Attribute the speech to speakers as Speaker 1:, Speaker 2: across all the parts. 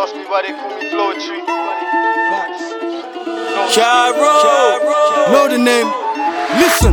Speaker 1: ask me why they call me Floetry.
Speaker 2: Know the name. Listen.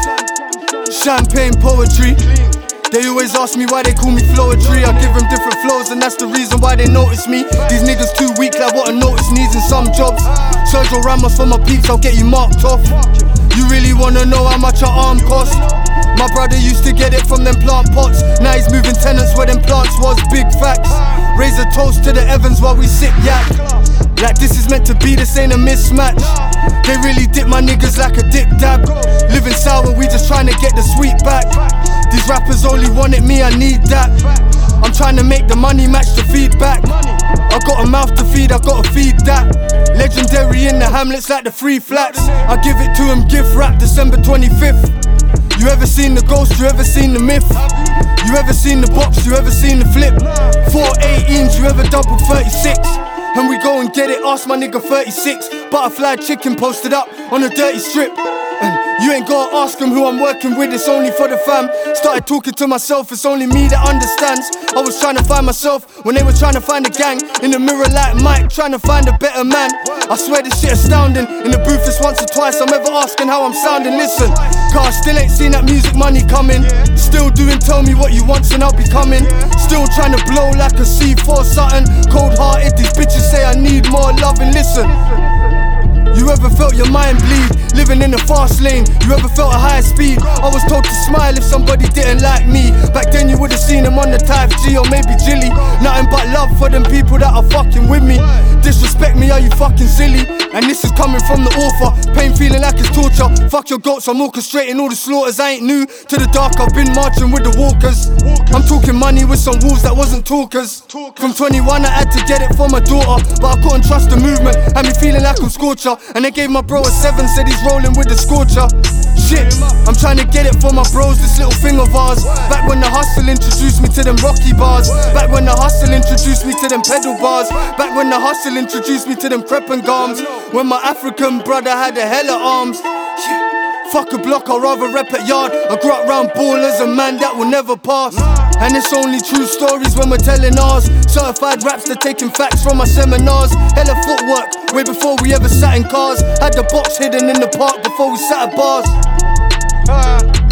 Speaker 2: Champagne poetry. They always ask me why they call me Floetry. I give them different flows and that's the reason why they notice me. These niggas too weak like what a notice needs in some jobs. Sergio Ramos for my peeps, I'll get you marked off. You really wanna know how much a arm cost? My brother used to get it from them plant pots. Now he's moving tenants where them plants was. Big facts. Raise a toast to the Evans while we sip yak. Like this is meant to be, this ain't a mismatch. They really dip my niggas like a dip dab. Living sour, we just trying to get the sweet back. These rappers only wanted me, I need that. I'm trying to make the money match the feedback. I got a mouth to feed, I gotta feed that. Legendary in the hamlets like the free flats. I give it to him, gift wrap, December 25th. You ever seen the ghost, you ever seen the myth? You ever seen the box, you ever seen the flip? 418s, you ever double 36? And we go and get it, ask my nigga 36. Butterfly chicken posted up on a dirty strip. And you ain't gotta ask him who I'm working with, it's only for the fam. Started talking to myself, it's only me that understands. I was trying to find myself when they were trying to find a gang. In the mirror like Mike, trying to find a better man. I swear this shit astounding. In the booth it's once or twice, I'm ever asking how I'm sounding. Listen, cause I still ain't seen that music money coming. Still doing tell me what you want and I'll be coming. Still trying to blow like a C4 something. Cold hearted, these bitches say I need more love. And listen, you ever felt your mind bleed, living in a fast lane? You ever felt a higher speed? I was told to smile if somebody didn't like me. Back then you would've seen them on the Type G or maybe Jilly. Nothing but love for them people that are fucking with me. Disrespect me, are you fucking silly? And this is coming from the author. Pain feeling like it's torture. Fuck your goats, I'm orchestrating all the slaughters. I ain't new to the dark, I've been marching with the walkers. I'm talking money with some wolves that wasn't talkers. From 21 I had to get it for my daughter, but I couldn't trust the movement, had me feeling like I'm Scorcher. And they gave my bro a 7, said he's rolling with the Scorcher. Shit, I'm trying to get it for my bros, this little thing of ours. Back when the hustle introduced me to them Rocky bars. Back when the hustle introduced me to them pedal bars. Back when the hustle introduced me to them crepping garms. When my African brother had a hella arms. Fuck a block, I'd rather rep at yard. I grew up round ballers, a man that will never pass. And it's only true stories when we're telling ours. Certified raps, they're taking facts from my seminars. Hella footwork, way before we ever sat in cars. Had the box hidden in the park before we sat at bars.